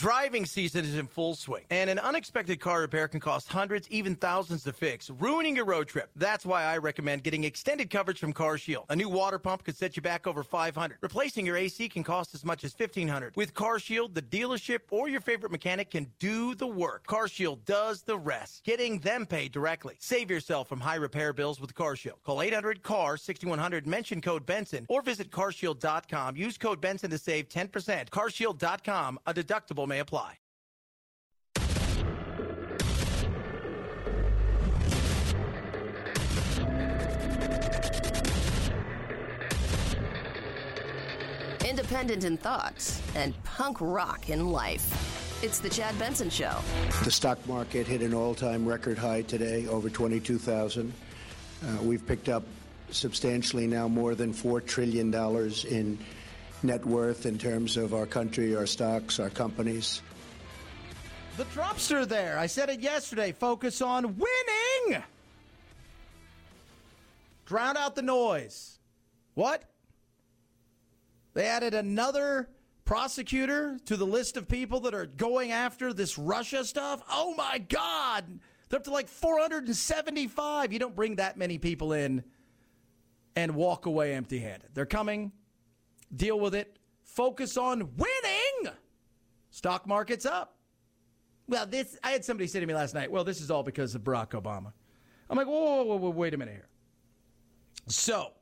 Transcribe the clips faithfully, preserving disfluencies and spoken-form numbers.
Driving season is in full swing, and an unexpected car repair can cost hundreds, even thousands to fix, ruining your road trip. That's why I recommend getting extended coverage from CarShield. A new water pump could set you back over five hundred dollars. Replacing your A C can cost as much as fifteen hundred dollars. With CarShield, the dealership or your favorite mechanic can do the work. CarShield does the rest, getting them paid directly. Save yourself from high repair bills with CarShield. Call eight hundred C A R sixty-one hundred, mention code Benson, or visit car shield dot com. Use code Benson to save ten percent. car shield dot com. A deductible may apply. Independent in thoughts and punk rock in life. It's the Chad Benson Show. The stock market hit an all-time record high today, over twenty-two thousand. Uh, we've picked up substantially now more than four trillion dollars in net worth in terms of our country, our stocks, our companies. The Trumpster there. I said it yesterday. Focus on winning. Drown out the noise. What? They added another prosecutor to the list of people that are going after this Russia stuff. Oh, my God. They're up to like four hundred seventy-five. You don't bring that many people in and walk away empty-handed. They're coming. Deal with it. Focus on winning. Stock market's up. Well, this, I had somebody say to me last night, well, this is all because of Barack Obama. I'm like, whoa, whoa, whoa, wait a minute here. So,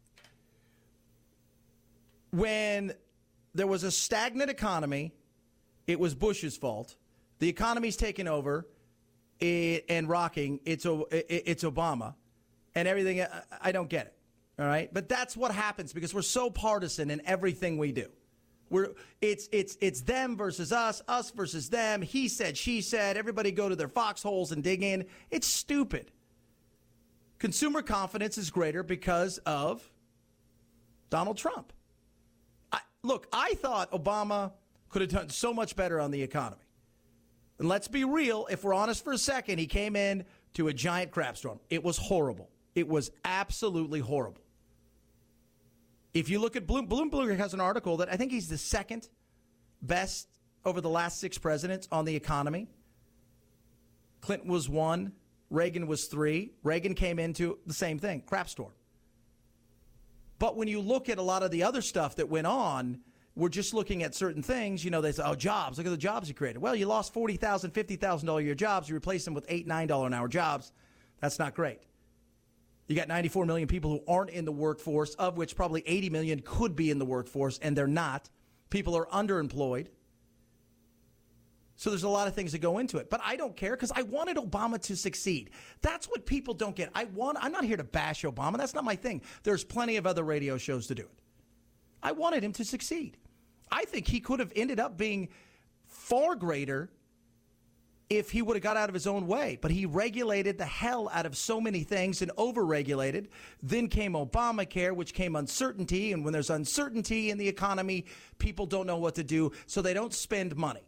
when there was a stagnant economy, it was Bush's fault. The economy's taken over it, and rocking. It's, it's Obama and everything. I don't get it. All right. But that's what happens because we're so partisan in everything we do. We're it's it's it's them versus us, us versus them. He said, she said, everybody go to their foxholes and dig in. It's stupid. Consumer confidence is greater because of Donald Trump. I, look, I thought Obama could have done so much better on the economy. And let's be real. If we're honest for a second, he came in to a giant crap storm. It was horrible. It was absolutely horrible. If you look at Bloom, Bloomberg has an article that I think he's the second best over the last six presidents on the economy. Clinton was one. Reagan was three. Reagan came into the same thing, crap storm. But when you look at a lot of the other stuff that went on, we're just looking at certain things. You know, they say, oh, jobs. Look at the jobs he created. Well, you lost forty thousand dollars, fifty thousand dollars a year jobs. You replaced them with eight dollars, nine dollars an hour jobs. That's not great. You got ninety-four million people who aren't in the workforce, of which probably eighty million could be in the workforce, and they're not. People are underemployed. So there's a lot of things that go into it. But I don't care because I wanted Obama to succeed. That's what people don't get. I want, I'm not here to bash Obama. That's not my thing. There's plenty of other radio shows to do it. I wanted him to succeed. I think he could have ended up being far greater if he would have got out of his own way. But he regulated the hell out of so many things and over-regulated. Then came Obamacare, which came uncertainty. And when there's uncertainty in the economy, people don't know what to do, so they don't spend money.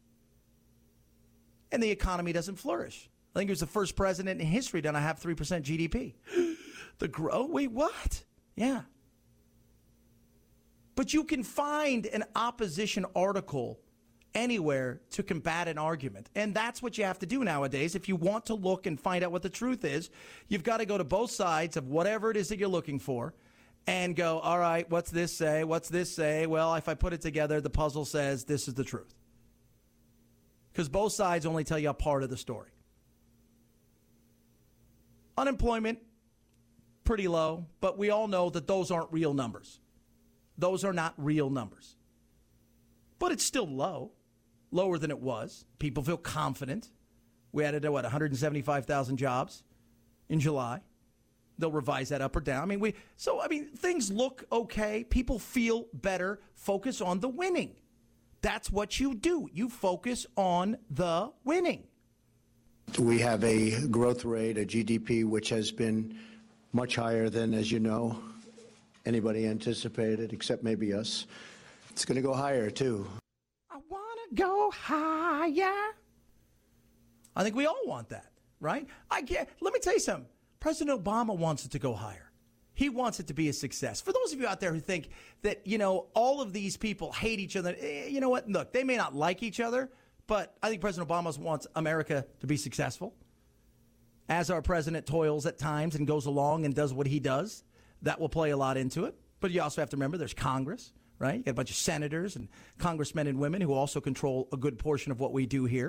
And the economy doesn't flourish. I think he was the first president in history to not have three percent G D P. The growth? Wait, what? Yeah. But you can find an opposition article anywhere to combat an argument. And that's what you have to do nowadays. If you want to look and find out what the truth is, you've got to go to both sides of whatever it is that you're looking for and go, all right, what's this say? What's this say? Well, if I put it together, the puzzle says this is the truth. Because both sides only tell you a part of the story. Unemployment, pretty low, but we all know that those aren't real numbers. Those are not real numbers. But it's still low, lower than it was. People feel confident. We added, what, one hundred seventy-five thousand jobs in July. They'll revise that up or down. I mean, we. So, I mean, things look okay. People feel better. Focus on the winning. That's what you do. You focus on the winning. We have a growth rate, a G D P, which has been much higher than, as you know, anybody anticipated, except maybe us. It's going to go higher, too. I want to go higher. I think we all want that, right? I get, let me tell you something. President Obama wants it to go higher. He wants it to be a success. For those of you out there who think that, you know, all of these people hate each other, eh, you know what? Look, they may not like each other, but I think President Obama wants America to be successful. As our president toils at times and goes along and does what he does, that will play a lot into it. But you also have to remember there's Congress, right? You got a bunch of senators and congressmen and women who also control a good portion of what we do here.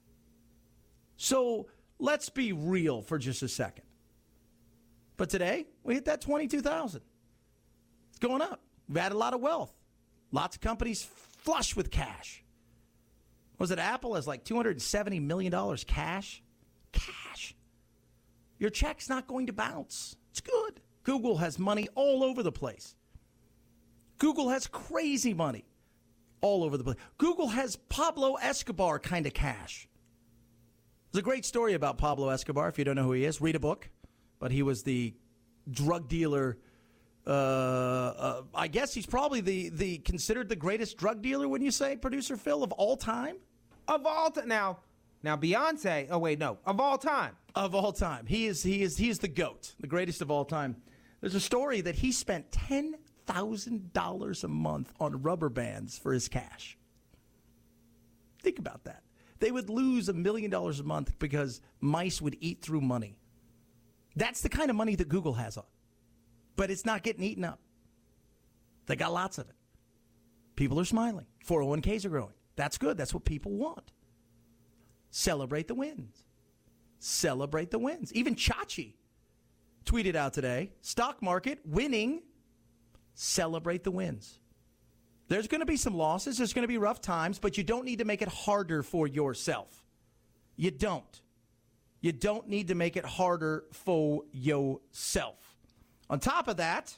So let's be real for just a second. But today, we hit that twenty-two thousand. It's going up. We've had a lot of wealth. Lots of companies flush with cash. Was it Apple has like two hundred seventy million dollars cash? Cash. Your check's not going to bounce. It's good. Google has money all over the place. Google has crazy money all over the place. Google has Pablo Escobar kind of cash. There's a great story about Pablo Escobar. If you don't know who he is, read a book. But he was the drug dealer. Uh, uh, I guess he's probably the, the considered the greatest drug dealer, wouldn't you say, Producer Phil, of all time? Of all time. Now, now Beyonce. Oh wait, no. Of all time. Of all time. He is he is he is the GOAT, the greatest of all time. There's a story that he spent ten thousand dollars a month on rubber bands for his cash. Think about that. They would lose a million dollars a month because mice would eat through money. That's the kind of money that Google has on. But it's not getting eaten up. They got lots of it. People are smiling. four oh one k's are growing. That's good. That's what people want. Celebrate the wins. Celebrate the wins. Even Chachi tweeted out today, stock market winning. Celebrate the wins. There's going to be some losses. There's going to be rough times, but you don't need to make it harder for yourself. You don't. You don't need to make it harder for yourself. On top of that,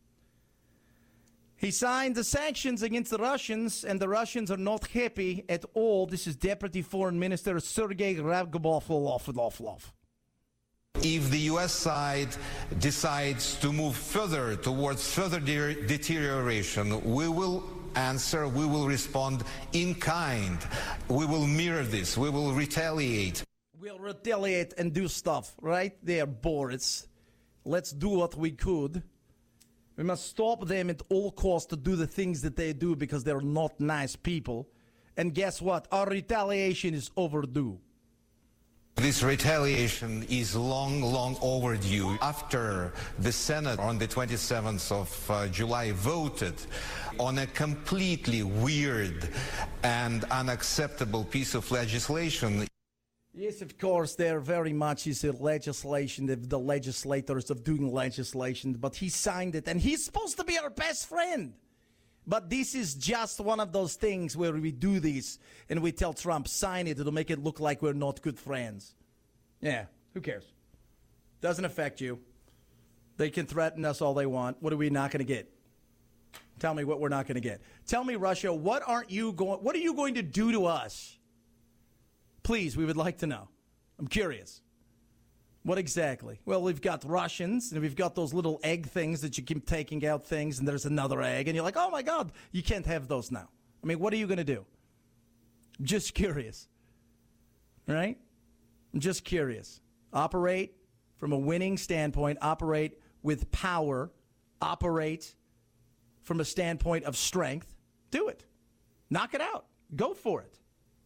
he signed the sanctions against the Russians, and the Russians are not happy at all. This is Deputy Foreign Minister Sergei Rabgobov. If the U S side decides to move further towards further de- deterioration, we will answer, we will respond in kind. We will mirror this, we will retaliate. We'll retaliate and do stuff, right there, Boris. Let's do what we could. We must stop them at all costs to do the things that they do because they're not nice people. And guess what? Our retaliation is overdue. This retaliation is long, long overdue. After the Senate on the twenty-seventh of uh, July voted on a completely weird and unacceptable piece of legislation. Yes, of course, there very much is a legislation, the, the legislators of doing legislation, but he signed it, and he's supposed to be our best friend. But this is just one of those things where we do this, and we tell Trump, sign it, it'll make it look like we're not good friends. Yeah, who cares? Doesn't affect you. They can threaten us all they want. What are we not going to get? Tell me what we're not going to get. Tell me, Russia, what aren't you going, what are you going to do to us? Please, we would like to know. I'm curious. What exactly? Well, we've got Russians, and we've got those little egg things that you keep taking out things, and there's another egg, and you're like, oh, my God, you can't have those now. I mean, what are you going to do? I'm just curious. Right? I'm just curious. Operate from a winning standpoint. Operate with power. Operate from a standpoint of strength. Do it. Knock it out. Go for it.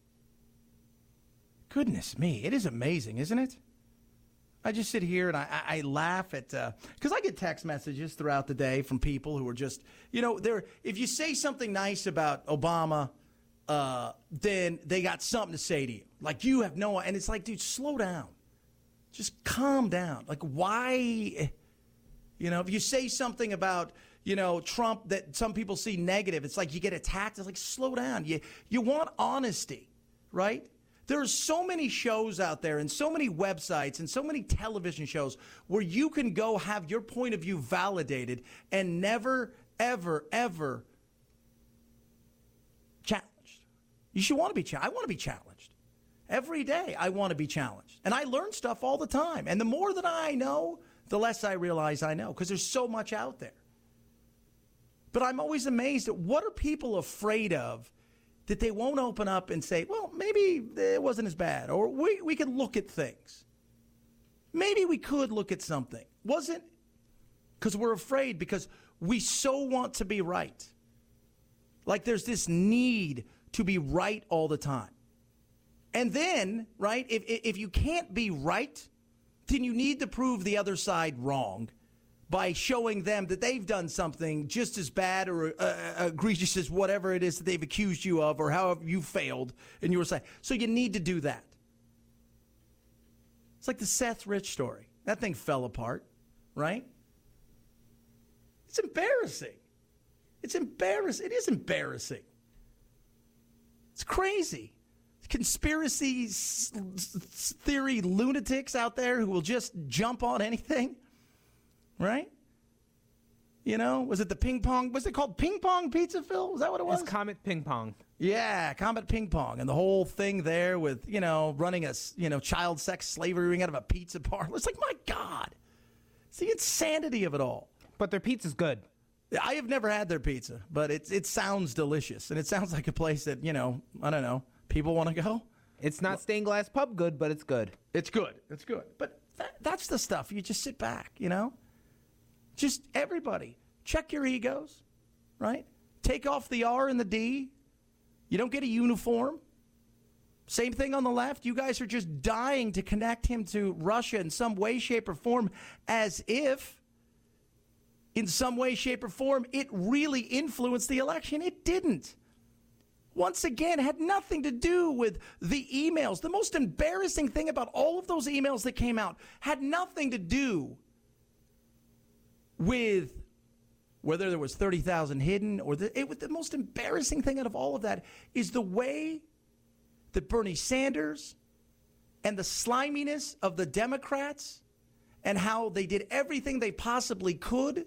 Goodness me, it is amazing, isn't it? I just sit here and I, I, I laugh at, because uh, I get text messages throughout the day from people who are just, you know, they're, if you say something nice about Obama, uh, then they got something to say to you. Like, you have no, and it's like, dude, slow down. Just calm down. Like, why, you know, if you say something about, you know, Trump that some people see negative, it's like you get attacked. It's like, slow down. You, you want honesty, right? There are so many shows out there and so many websites and so many television shows where you can go have your point of view validated and never, ever, ever challenged. You should want to be challenged. I want to be challenged. Every day I want to be challenged. And I learn stuff all the time. And the more that I know, the less I realize I know because there's so much out there. But I'm always amazed at what are people afraid of that they won't open up and say, well, maybe it wasn't as bad, or we, we could look at things. Maybe we could look at something. Wasn't, because we're afraid, because we so want to be right. Like there's this need to be right all the time. And then, right, if if you can't be right, then you need to prove the other side wrong by showing them that they've done something just as bad or uh, egregious as whatever it is that they've accused you of or however you failed in your side. So you need to do that. It's like the Seth Rich story. That thing fell apart, right? It's embarrassing. It's embarrassing. It is embarrassing. It's crazy. Conspiracy theory lunatics out there who will just jump on anything, right? You know, was it the ping pong? Was it called ping pong pizza, Phil? Was that what it was? It's Comet Ping Pong. Yeah, Comet Ping Pong, and the whole thing there with, you know, running a, you know, child sex slavery ring out of a pizza parlor. It's like, my God, it's the insanity of it all. But their pizza's good. I have never had their pizza, but it it sounds delicious, and it sounds like a place that, you know, I don't know, people want to go. It's not stained glass pub good, but it's good. It's good. It's good. But that, that's the stuff. You just sit back, you know? Just everybody, check your egos, right? Take off the R and the D. You don't get a uniform. Same thing on the left. You guys are just dying to connect him to Russia in some way, shape, or form, as if in some way, shape, or form it really influenced the election. It didn't. Once again, had nothing to do with the emails. The most embarrassing thing about all of those emails that came out had nothing to do with whether there was thirty thousand hidden or the, it, the most embarrassing thing out of all of that is the way that Bernie Sanders and the sliminess of the Democrats and how they did everything they possibly could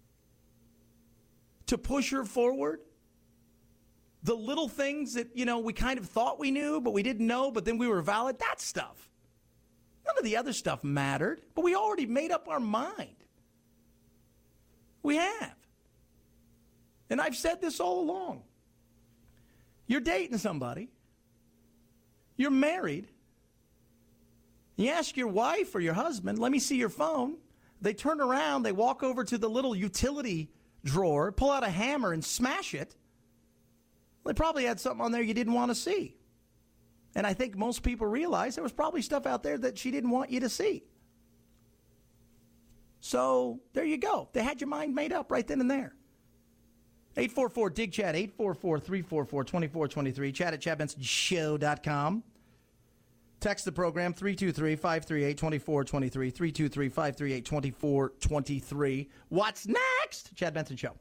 to push her forward. The little things that, you know, we kind of thought we knew, but we didn't know, but then we were valid, that stuff. None of the other stuff mattered, but we already made up our mind. We have. And I've said this all along. You're dating somebody. You're married. You ask your wife or your husband, let me see your phone. They turn around, they walk over to the little utility drawer, pull out a hammer and smash it. They probably had something on there you didn't want to see. And I think most people realize there was probably stuff out there that she didn't want you to see. So there you go. They had your mind made up right then and there. eight four four D I G CHAT, eight four four, three four four, two four two three, chat at chad benson show dot com. Text the program, three two three, five three eight, two four two three, three two three, five three eight, two four two three. What's next? Chad Benson Show.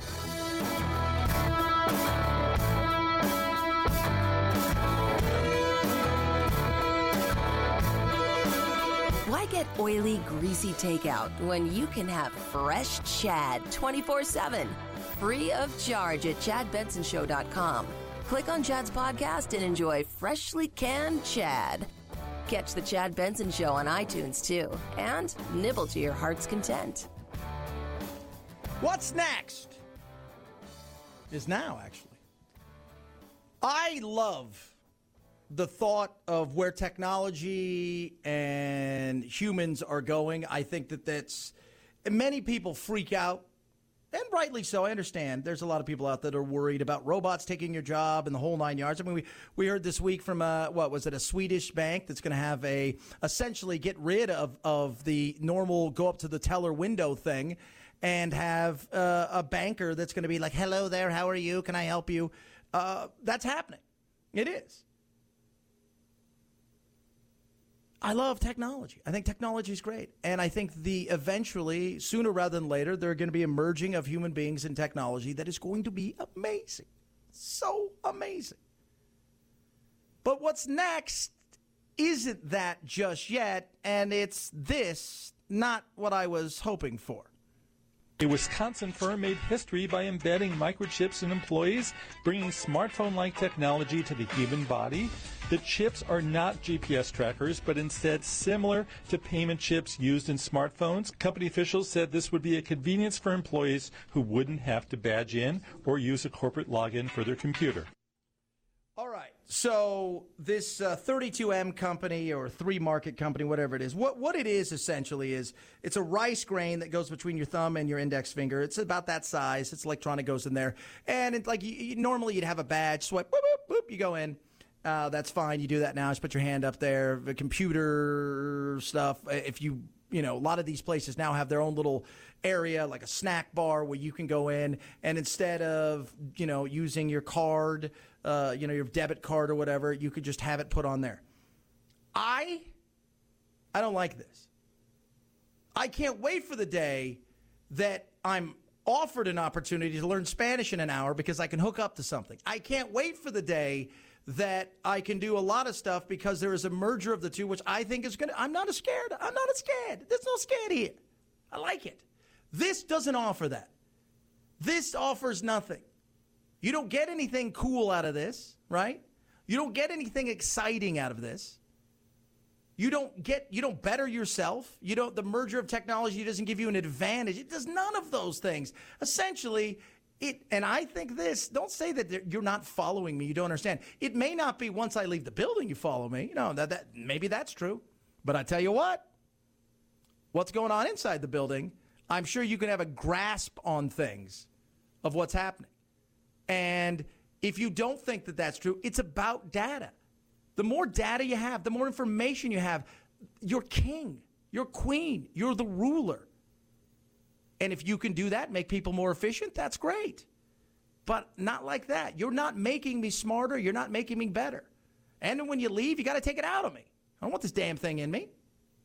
Why get oily, greasy takeout when you can have fresh Chad twenty-four seven? Free of charge at chad benson show dot com. Click on Chad's podcast and enjoy freshly canned Chad. Catch the Chad Benson Show on iTunes, too, and nibble to your heart's content. What's next is now, actually. I love the thought of where technology and humans are going. I think that that's many people freak out, and rightly so. I understand. There's a lot of people out there that are worried about robots taking your job and the whole nine yards. I mean, we, we heard this week from a, what was it, a Swedish bank that's going to have a essentially get rid of, of the normal go up to the teller window thing and have uh, a banker that's going to be like, hello there, how are you? Can I help you? Uh, that's happening. It is. I love technology. I think technology is great. And I think the eventually, sooner rather than later, there are going to be a merging of human beings and technology that is going to be amazing. So amazing. But what's next isn't that just yet, and it's this, not what I was hoping for. A Wisconsin firm made history by embedding microchips in employees, bringing smartphone-like technology to the human body. The chips are not G P S trackers, but instead similar to payment chips used in smartphones. Company officials said this would be a convenience for employees who wouldn't have to badge in or use a corporate login for their computer. All right. So this uh, thirty-two M company or three market company, whatever it is, what what it is essentially is it's a rice grain that goes between your thumb and your index finger. It's about that size. It's electronic, goes in there, and it's like you, you, normally you'd have a badge, swipe, boop, boop, boop, you go in. Uh, that's fine. You do that now. Just put your hand up there. The computer stuff. If you you know, a lot of these places now have their own little area, like a snack bar where you can go in, and instead of, you know, using your card, uh, you know, your debit card or whatever, you could just have it put on there. I, I don't like this. I can't wait for the day that I'm offered an opportunity to learn Spanish in an hour because I can hook up to something. I can't wait for the day that I can do a lot of stuff because there is a merger of the two, which I think is going to, I'm not as scared. I'm not as scared. There's no scared here. I like it. This doesn't offer that. This offers nothing. You don't get anything cool out of this, right? You don't get anything exciting out of this. You don't get, you don't better yourself. You don't, the merger of technology doesn't give you an advantage. It does none of those things. Essentially, it, and I think this, don't say that you're not following me. You don't understand. It may not be once I leave the building you follow me. You know, that, that maybe that's true. But I tell you what, what's going on inside the building, I'm sure you can have a grasp on things of what's happening. And if you don't think that that's true, it's about data. The more data you have, the more information you have, you're king, you're queen, you're the ruler. And if you can do that, make people more efficient, that's great. But not like that. You're not making me smarter. You're not making me better. And then when you leave, you got to take it out of me. I don't want this damn thing in me.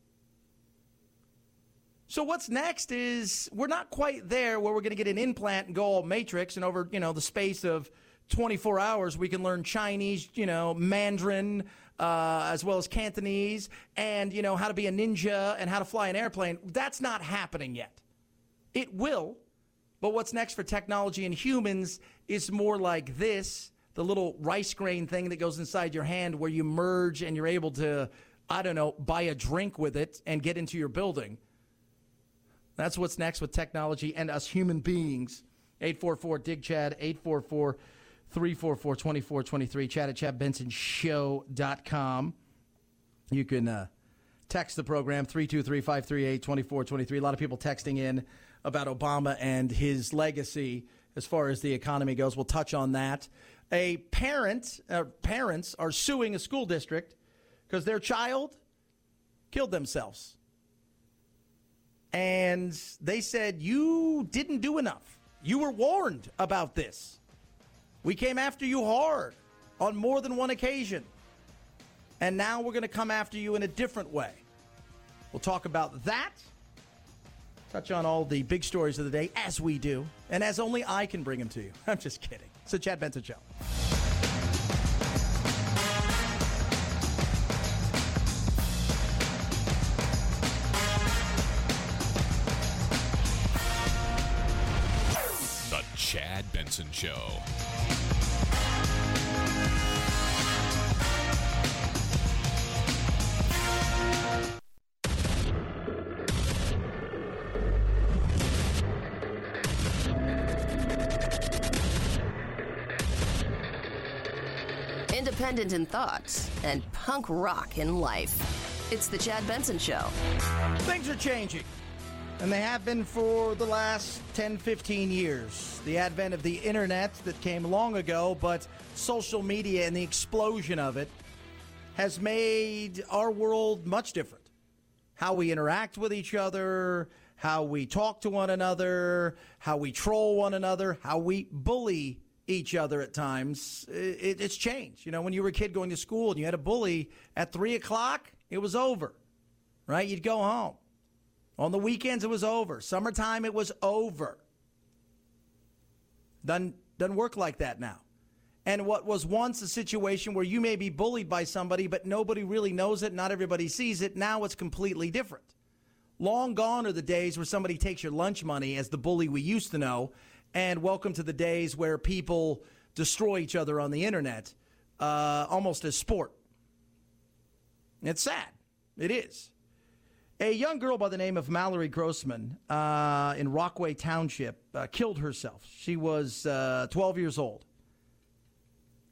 So what's next is we're not quite there where we're going to get an implant and go all matrix, and over, you know, the space of twenty-four hours, we can learn Chinese, you know, Mandarin, uh, as well as Cantonese, and, you know, how to be a ninja and how to fly an airplane. That's not happening yet. It will, but what's next for technology and humans is more like this, the little rice grain thing that goes inside your hand where you merge and you're able to, I don't know, buy a drink with it and get into your building. That's what's next with technology and us human beings. eight four four, D I G, Chad, eight four four, three four four, two four two three, Chad at chad benson show dot com. You can uh, text the program, three two three, five three eight, two four two three. A lot of people texting in about Obama and his legacy as far as the economy goes. We'll touch on that. A parent, uh, parents are suing a school district because their child killed themselves. And they said, you didn't do enough. You were warned about this. We came after you hard on more than one occasion. And now we're going to come after you in a different way. We'll talk about that. Touch on all the big stories of the day, as we do. And as only I can bring them to you. I'm just kidding. It's the Chad Benson Show. The Chad Benson Show. Independent in thoughts and punk rock in life. It's the Chad Benson Show. Things are changing, and they have been for the last ten, fifteen years. The advent of the internet that came long ago, but social media and the explosion of it has made our world much different. How we interact with each other, how we talk to one another, how we troll one another, how we bully each other at times. It, it's changed. You know, when you were a kid going to school and you had a bully at three o'clock, it was over, right? You'd go home. On the weekends, it was over. Summertime, it was over. Doesn't, doesn't work like that now. And what was once a situation where you may be bullied by somebody, but nobody really knows it, not everybody sees it, now it's completely different. Long gone are the days where somebody takes your lunch money as the bully we used to know, and welcome to the days where people destroy each other on the internet, uh, almost as sport. It's sad. It is. A young girl by the name of Mallory Grossman uh, in Rockaway Township uh, killed herself. She was uh, twelve years old.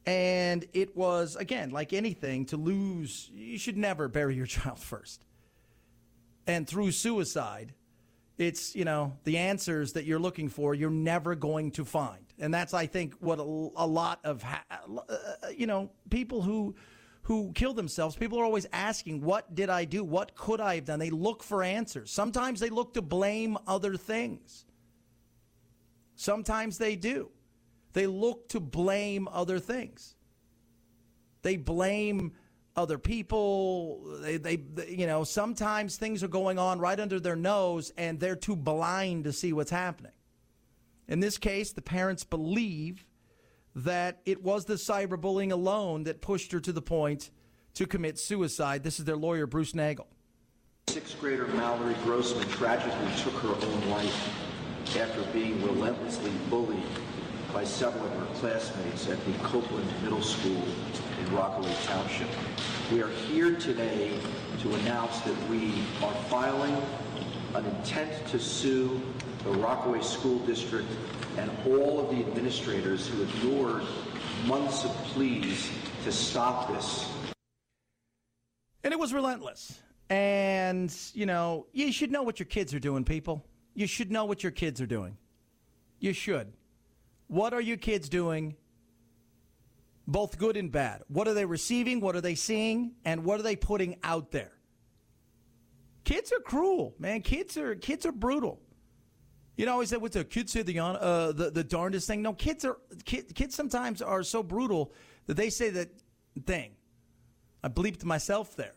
And it was, again, like anything, to lose, you should never bury your child first. And through suicide, it's, you know, the answers that you're looking for, you're never going to find. And that's, I think, what a, a lot of, ha- uh, you know, people who who kill themselves, people are always asking, what did I do? What could I have done? They look for answers. Sometimes they look to blame other things. Sometimes they do. They look to blame other things. They blame other people. They, they, they, you know, sometimes things are going on right under their nose and they're too blind to see what's happening. In this case, the parents believe that it was the cyberbullying alone that pushed her to the point to commit suicide. This is their lawyer, Bruce Nagel. Sixth grader Mallory Grossman tragically took her own life after being relentlessly bullied by several of her classmates at the Copeland Middle School in Rockaway Township. We are here today to announce that we are filing an intent to sue the Rockaway School District and all of the administrators who ignored months of pleas to stop this. And it was relentless. And, you know, you should know what your kids are doing, people. You should know what your kids are doing. You should. What are your kids doing, both good and bad? What are they receiving? What are they seeing? And what are they putting out there? Kids are cruel, man. Kids are kids are brutal. You know, always say, what's the kids say the uh, the the darndest thing? No, kids are kid, kids sometimes are so brutal that they say that thing. I bleeped myself there.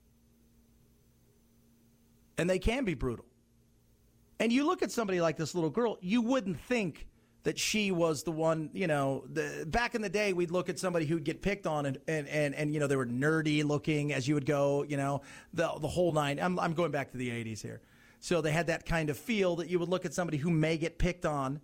And they can be brutal. And you look at somebody like this little girl, you wouldn't think that she was the one, you know, the, back in the day, we'd look at somebody who'd get picked on and, and, and, and, you know, they were nerdy looking as you would go, you know, the the whole nine. I'm, I'm going back to the eighties here. So they had that kind of feel that you would look at somebody who may get picked on.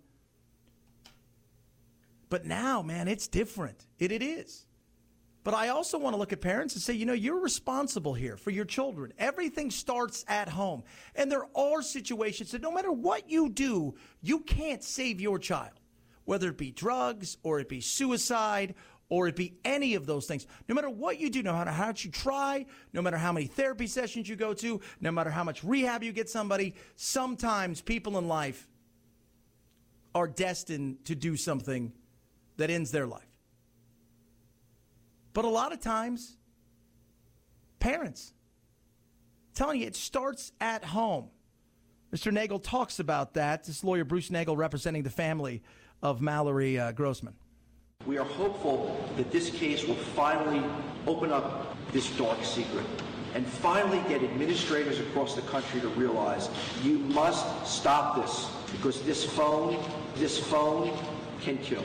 But now, man, it's different. It, it is. But I also want to look at parents and say, you know, you're responsible here for your children. Everything starts at home. And there are situations that no matter what you do, you can't save your child, whether it be drugs or it be suicide or it be any of those things. No matter what you do, no matter how much you try, no matter how many therapy sessions you go to, no matter how much rehab you get somebody, sometimes people in life are destined to do something that ends their life. But a lot of times, parents, I'm telling you, it starts at home. Mister Nagel talks about that. This lawyer, Bruce Nagel, representing the family of Mallory uh, Grossman. We are hopeful that this case will finally open up this dark secret and finally get administrators across the country to realize you must stop this because this phone, this phone can kill.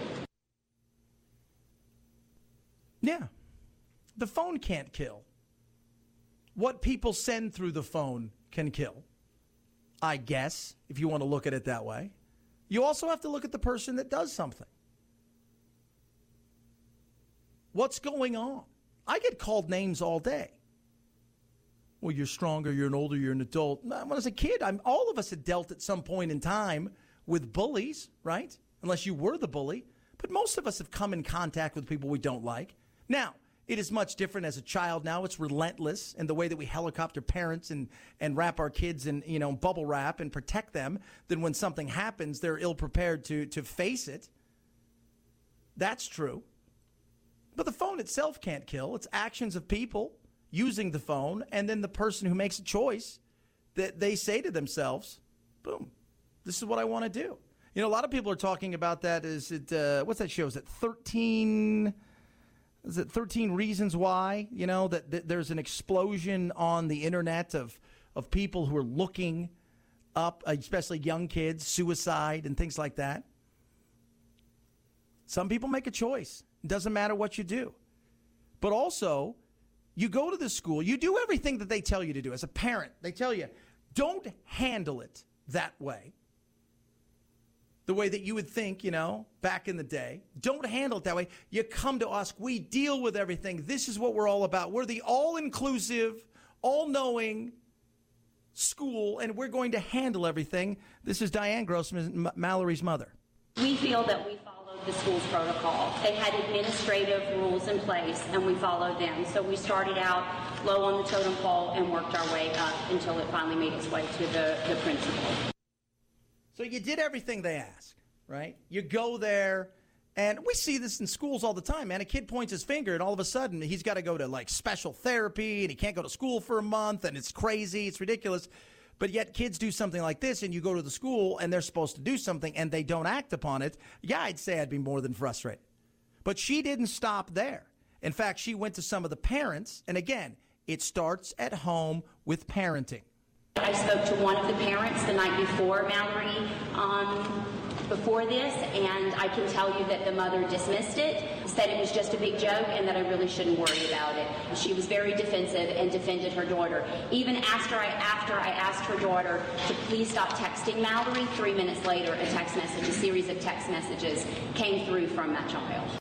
Yeah. The phone can't kill. What people send through the phone can kill, I guess, if you want to look at it that way. You also have to look at the person that does something. What's going on? I get called names all day. Well, you're stronger, you're an older, you're an adult. When I was a kid, I'm, all of us had dealt at some point in time with bullies, right? Unless you were the bully. But most of us have come in contact with people we don't like. Now, it is much different as a child now. It's relentless in the way that we helicopter parents and, and wrap our kids in, you know, bubble wrap and protect them. Then when something happens, they're ill-prepared to, to face it. That's true. But the phone itself can't kill. It's actions of people using the phone, and then the person who makes a choice that they say to themselves, boom, this is what I want to do. You know, a lot of people are talking about that. Is it, uh, what's that show? Is it thirteen... Is it thirteen Reasons Why? You know, that, that there's an explosion on the internet of, of people who are looking up, especially young kids, suicide and things like that. Some people make a choice. It doesn't matter what you do. But also, you go to the school, you do everything that they tell you to do. As a parent, they tell you, don't handle it that way. The way that you would think, you know, back in the day. Don't handle it that way. You come to us. We deal with everything. This is what we're all about. We're the all-inclusive, all-knowing school, and we're going to handle everything. This is Diane Grossman, M- Mallory's mother. We feel that we followed the school's protocol. They had administrative rules in place, and we followed them. So we started out low on the totem pole and worked our way up until it finally made its way to the, the principal. So you did everything they asked, right? You go there, and we see this in schools all the time, man. A kid points his finger, and all of a sudden he's got to go to, like, special therapy, and he can't go to school for a month, and it's crazy, it's ridiculous. But yet kids do something like this, and you go to the school, and they're supposed to do something, and they don't act upon it. Yeah, I'd say I'd be more than frustrated. But she didn't stop there. In fact, she went to some of the parents, and again, it starts at home with parenting. I spoke to one of the parents the night before, Mallory, um, before this, and I can tell you that the mother dismissed it, said it was just a big joke, and that I really shouldn't worry about it. She was very defensive and defended her daughter. Even after I, after I asked her daughter to please stop texting Mallory, three minutes later, a text message, a series of text messages came through from that child.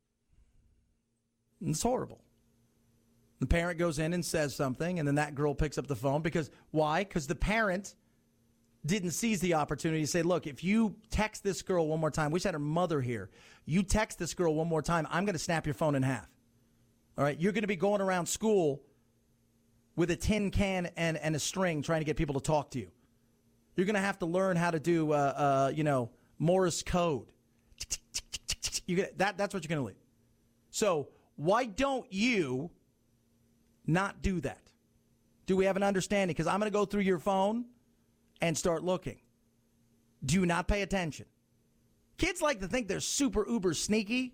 It's horrible. The parent goes in and says something, and then that girl picks up the phone because, why? Because the parent didn't seize the opportunity to say, look, if you text this girl one more time, we just had her mother here, you text this girl one more time, I'm going to snap your phone in half. All right, you're going to be going around school with a tin can and, and a string trying to get people to talk to you. You're going to have to learn how to do, uh, uh, you know, Morse code. You get, that, that's what you're going to leave. So why don't you not do that? Do we have an understanding? Because I'm going to go through your phone and start looking. Do you not pay attention? Kids like to think they're super uber sneaky.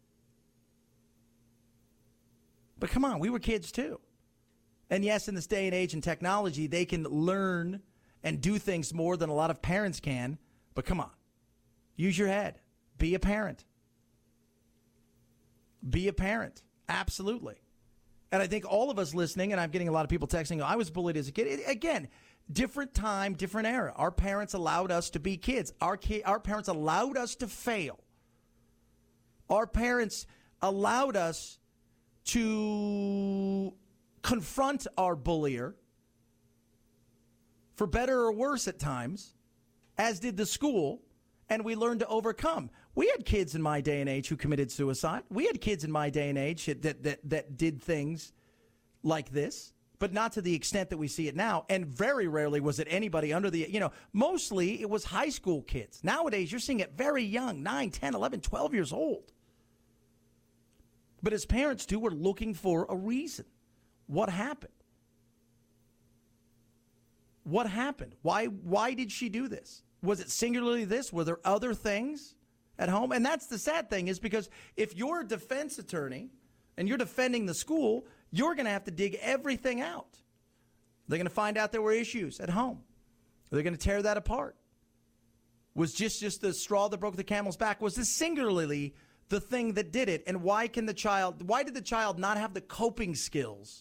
But come on, we were kids too. And yes, in this day and age and technology, they can learn and do things more than a lot of parents can. But come on, use your head. Be a parent. Be a parent. Absolutely. And I think all of us listening, and I'm getting a lot of people texting, I was bullied as a kid. It, again, different time, different era. Our parents allowed us to be kids. Our, ki- our parents allowed us to fail. Our parents allowed us to confront our bullier, for better or worse at times, as did the school, and we learned to overcome. We had kids in my day and age who committed suicide. We had kids in my day and age that that that did things like this, but not to the extent that we see it now. And very rarely was it anybody under the, you know, mostly it was high school kids. Nowadays, you're seeing it very young, nine, ten, eleven, twelve years old. But as parents, too, we're looking for a reason. What happened? What happened? Why, why did she do this? Was it singularly this? Were there other things at home? And that's the sad thing, is because if you're a defense attorney and you're defending the school, you're going to have to dig everything out. They're going to find out there were issues at home. They're going to tear that apart. Was just, just the straw that broke the camel's back? Was this singularly the thing that did it? And why can the child, why did the child not have the coping skills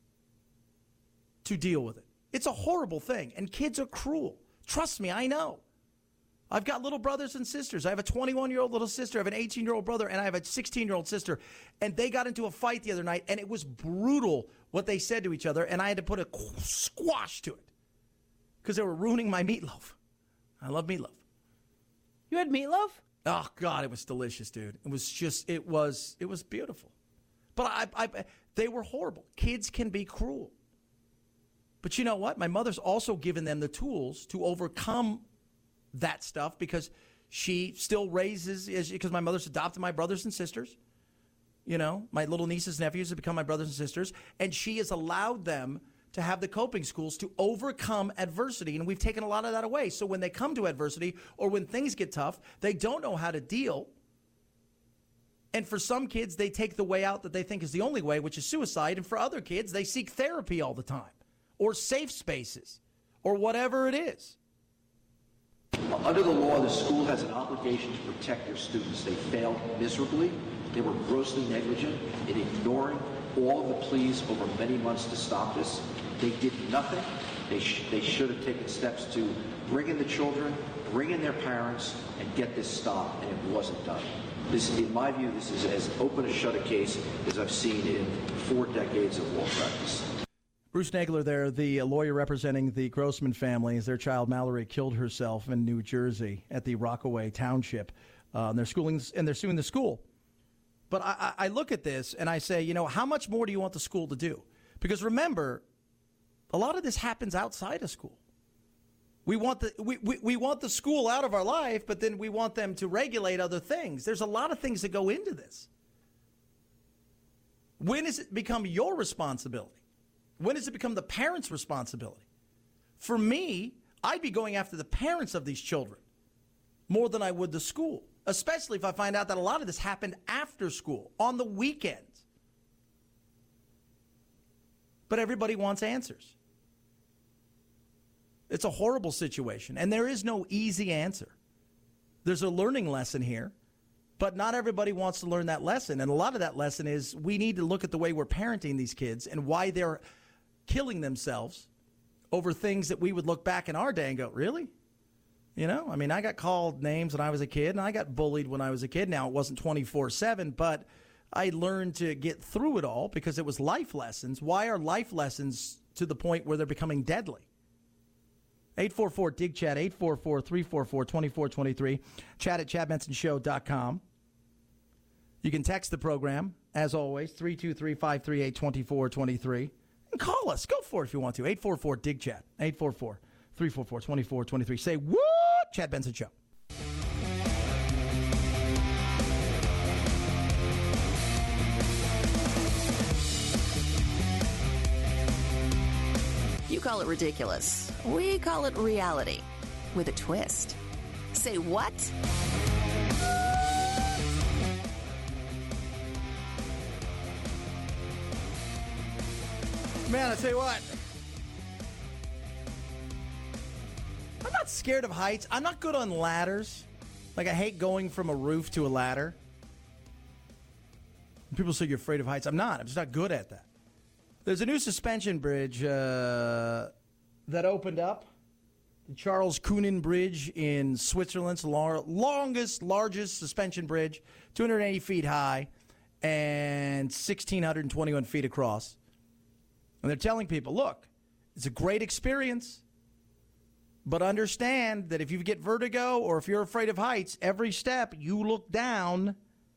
to deal with it? It's a horrible thing, and kids are cruel. Trust me, I know. I've got little brothers and sisters. I have a twenty-one-year-old little sister. I have an eighteen-year-old brother, and I have a sixteen-year-old sister. And they got into a fight the other night, and it was brutal what they said to each other, and I had to put a squash to it because they were ruining my meatloaf. I love meatloaf. You had meatloaf? Oh, God, it was delicious, dude. It was just, it was, it was beautiful. But I, I, they were horrible. Kids can be cruel. But you know what? My mother's also given them the tools to overcome that stuff because she still raises, because my mother's adopted my brothers and sisters. You know, my little nieces and nephews have become my brothers and sisters. And she has allowed them to have the coping skills to overcome adversity. And we've taken a lot of that away. So when they come to adversity or when things get tough, they don't know how to deal. And for some kids, they take the way out that they think is the only way, which is suicide. And for other kids, they seek therapy all the time, or safe spaces, or whatever it is. Under the law, the school has an obligation to protect their students. They failed miserably. They were grossly negligent in ignoring all of the pleas over many months to stop this. They did nothing. They, sh- they should have taken steps to bring in the children, bring in their parents, and get this stopped, and it wasn't done. This, in my view, this is as open a shut a case as I've seen in four decades of law practice. Bruce Nagler there, the lawyer representing the Grossman family, as their child Mallory killed herself in New Jersey at the Rockaway Township Uh, and they're schooling and they're suing the school. But I, I look at this and I say, you know, how much more do you want the school to do? Because remember, a lot of this happens outside of school. We want the we, we, we want the school out of our life, but then we want them to regulate other things. There's a lot of things that go into this. When does it become your responsibility? When does it become the parents' responsibility? For me, I'd be going after the parents of these children more than I would the school, especially if I find out that a lot of this happened after school, on the weekends. But everybody wants answers. It's a horrible situation, and there is no easy answer. There's a learning lesson here, but not everybody wants to learn that lesson, and a lot of that lesson is we need to look at the way we're parenting these kids and why they're killing themselves over things that we would look back in our day and go, really? You know, I mean, I got called names when I was a kid, and I got bullied when I was a kid. Now, it wasn't twenty-four seven, but I learned to get through it all because it was life lessons. Why are life lessons to the point where they're becoming deadly? eight four four D I G CHAT, eight four four, three four four, two four two three, chat at chad benson show dot com. You can text the program, as always, three two three, five three eight, two four two three. And call us. Go for it if you want to. eight four four D I G CHAT, eight four four, three four four, two four two three. Say, what? Chad Benson Show. You call it ridiculous. We call it reality with a twist. Say what? Man, I tell you what. I'm not scared of heights. I'm not good on ladders. Like, I hate going from a roof to a ladder. People say you're afraid of heights. I'm not. I'm just not good at that. There's a new suspension bridge uh, that opened up. The Charles Kuhnen Bridge in Switzerland's lar- longest, largest suspension bridge, two hundred eighty feet high and one thousand six hundred twenty-one feet across. And they're telling people, look, it's a great experience, but understand that if you get vertigo or if you're afraid of heights, every step you look down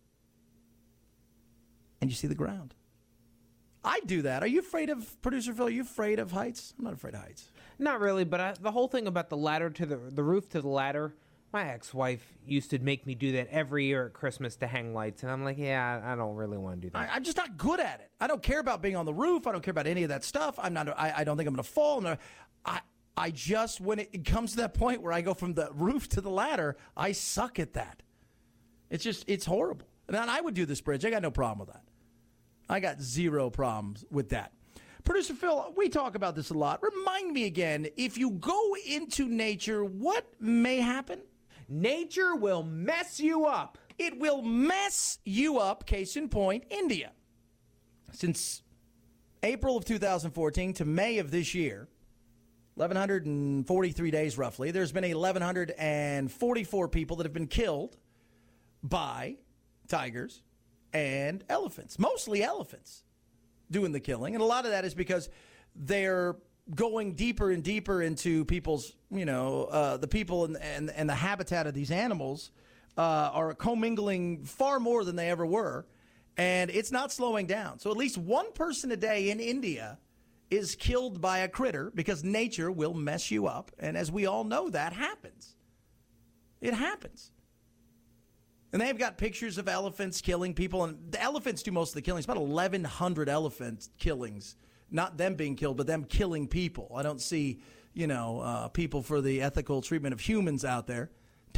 and you see the ground. I do that. Are you afraid of, Producer Phil, are you afraid of heights? I'm not afraid of heights. Not really, but I, the whole thing about the ladder to the the roof to the ladder, my ex-wife used to make me do that every year at Christmas to hang lights, and I'm like, yeah, I don't really want to do that. I, I'm just not good at it. I don't care about being on the roof. I don't care about any of that stuff. I'm not. I, I don't think I'm going to fall. No, I I just, when it comes to that point where I go from the roof to the ladder, I suck at that. It's just, it's horrible. And I would do this bridge. I got no problem with that. I got zero problems with that. Producer Phil, we talk about this a lot. Remind me again, if you go into nature, what may happen? Nature will mess you up. It will mess you up. Case in point, India. Since April of two thousand fourteen to May of this year, eleven forty-three days roughly, there's been eleven forty-four people that have been killed by tigers and elephants, mostly elephants doing the killing. And a lot of that is because they're going deeper and deeper into people's, you know, uh, the people and, and, and the habitat of these animals uh, are commingling far more than they ever were. And it's not slowing down. So at least one person a day in India is killed by a critter because nature will mess you up. And as we all know, that happens. It happens. And they've got pictures of elephants killing people. And the elephants do most of the killings. About eleven hundred elephant killings. Not them being killed, but them killing people. I don't see, you know, uh, people for the ethical treatment of humans out there.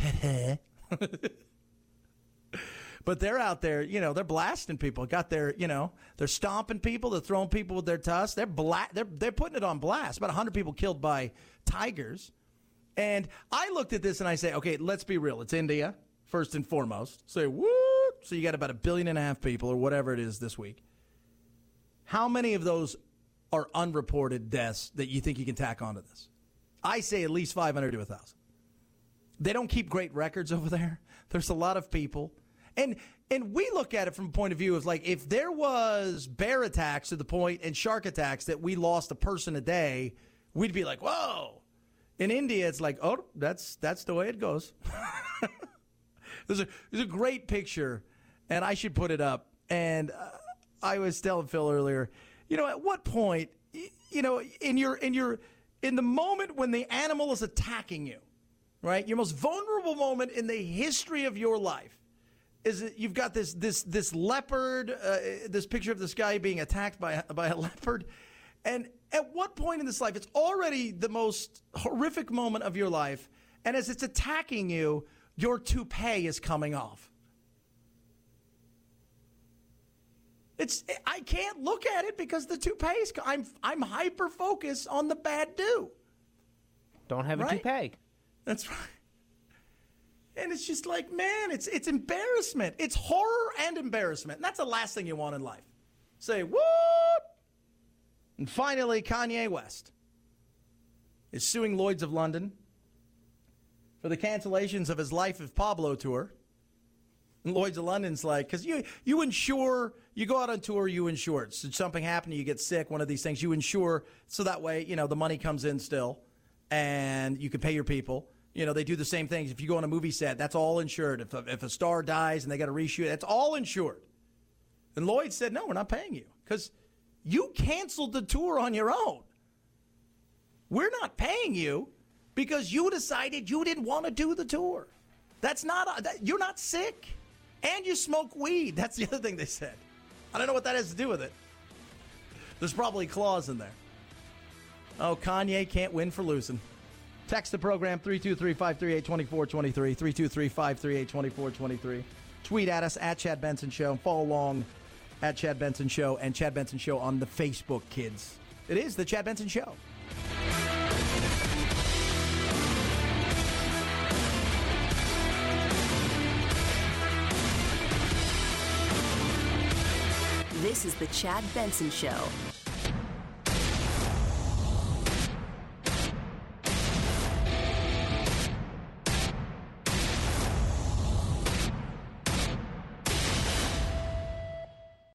But they're out there, you know, they're blasting people. Got their, you know, they're stomping people. They're throwing people with their tusks. They're bla- they're they're putting it on blast. About one hundred people killed by tigers. And I looked at this and I say, okay, let's be real. It's India, first and foremost. Say, whoop. So you got about a billion and a half people or whatever it is this week. How many of those are unreported deaths that you think you can tack onto this? I say at least five hundred to one thousand. They don't keep great records over there. There's a lot of people. And and we look at it from a point of view of like if there was bear attacks to the point and shark attacks that we lost a person a day, we'd be like, whoa. In India, it's like, oh, that's that's the way it goes. There's a, there's a great picture, and I should put it up. And uh, I was telling Phil earlier, you know, at what point, you know, in your in your in the moment when the animal is attacking you, right? Your most vulnerable moment in the history of your life is that you've got this this this leopard, uh, this picture of this guy being attacked by by a leopard, and at what point in this life, it's already the most horrific moment of your life, and as it's attacking you, your toupee is coming off. It's I can't look at it because the toupee is. I'm I'm hyper focused on the bad do. Don't have a right? toupee. That's right. And it's just like, man, it's it's embarrassment. It's horror and embarrassment. And that's the last thing you want in life. Say what? And finally, Kanye West is suing Lloyd's of London for the cancellations of his Life of Pablo tour. And Lloyd's of London's like, because you, you insure, you go out on tour, you insure it. So something happened, you get sick, one of these things, you insure, so that way, you know, the money comes in still, and you can pay your people. You know, they do the same things. If you go on a movie set, that's all insured. If a, if a star dies and they got to reshoot, that's all insured. And Lloyd said, no, we're not paying you, because you canceled the tour on your own. We're not paying you because you decided you didn't want to do the tour. That's not, that, you're not sick. And you smoke weed. That's the other thing they said. I don't know what that has to do with it. There's probably a clause in there. Oh, Kanye can't win for losing. Text the program three two three, five three eight, two four two three, three two three, five three eight, two four two three. Tweet at us, at Chad Benson Show. Follow along at Chad Benson Show and Chad Benson Show on the Facebook, kids. It is the Chad Benson Show. This is the Chad Benson Show.